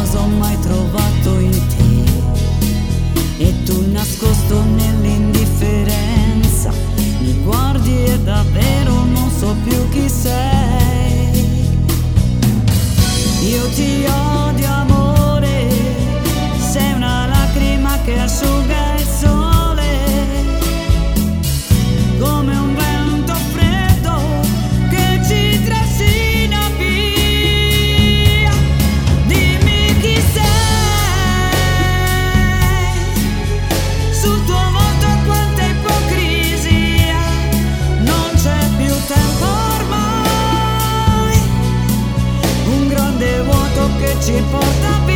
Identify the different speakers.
Speaker 1: cosa ho mai trovato in te. E tu nascosto nell'indifferenza mi guardi e davvero non so più chi sei. Io ti odio amore, sei una lacrima che asciuga il sole, come un vento freddo che ci trascina via. Dimmi chi sei, sul tuo volto quanta ipocrisia, non c'è più tempo ormai, un grande vuoto che ci porta via.